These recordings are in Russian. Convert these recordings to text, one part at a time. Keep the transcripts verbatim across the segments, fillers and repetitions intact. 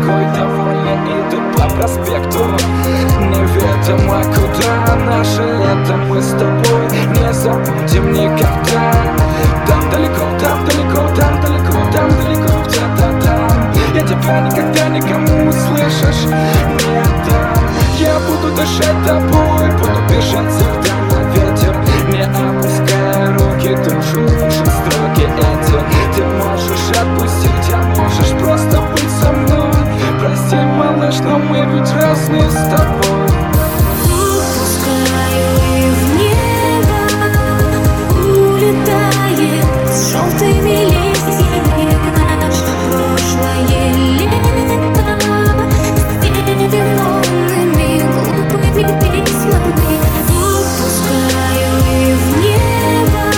рукой довольно иду по проспекту. Неведомо куда наше лето, мы с тобой не забудем никогда. Там далеко, там далеко, там далеко, там далеко, где-то там. Я тебя никогда никому, слышишь, не отдам. Я буду дышать тобой, буду бежать всегда на ветер, не опуская руки, душу выше строки эти. Ты можешь отпустить, а можешь просто быть со мной. Прости, малыш, но мы ведь разные с тобой. Пускаю и в небо улетает с желтыми листьями наше прошлое лето, с виновными глупыми письмами. Пускаю и в небо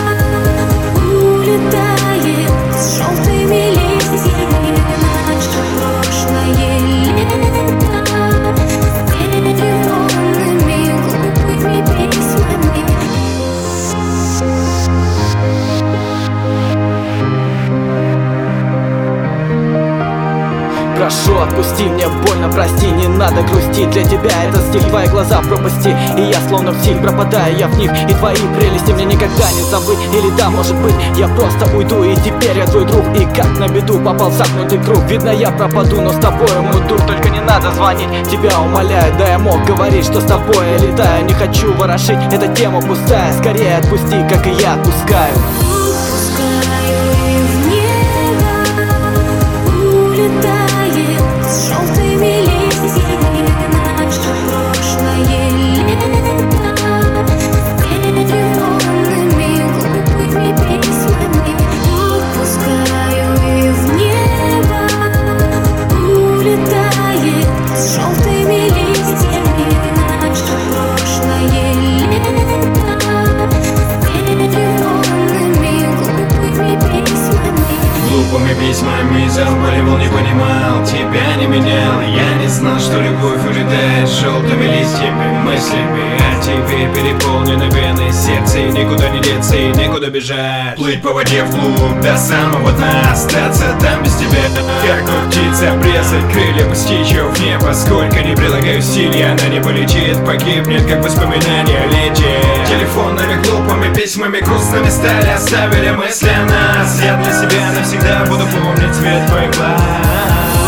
улетает с желтыми листьями наше прошлое лето, с виновными глупыми письмами. Прошу, отпусти, мне больно, прости, не надо грустить. Для тебя это стиль, твои глаза пропасти, и я словно в силь пропадаю я в них. И твои прелести мне никогда не забыть. Или да, может быть, я просто уйду, и теперь я твой друг. И как на беду попал в замкнутый круг. Видно, я пропаду, но с тобой, мой дух. Только не надо звонить, тебя умоляю. Да я мог говорить, что с тобой я летаю. Не хочу ворошить, эта тема пустая. Скорее отпусти, как и я отпускаю. Пускаю и в небо улетает с желтыми листьями наше прошлое лето, с виновными глупыми письмами. Пускаю и в небо улетает с желтыми листьями наше прошлое лето, с виновными глупыми письмами. Глупыми письмами заболевал, не понимал, тебя не менял. Я не знал, что любовь улетает с желтыми листьями, мыслями о тебе переполнены вены, сердце, и никуда не деться, и некуда бежать. Плыть по воде вглубь до самого дна, остаться там без тебя. Как бы птица обрезать крылья, пустить ее в небо. Сколько не прилагаю усилий, она не полетит, погибнет, как воспоминания о лете. Телефонными глупыми письмами грустными стали, оставили мысли о нас. Я для себя навсегда буду помнить цвет твоих глаз.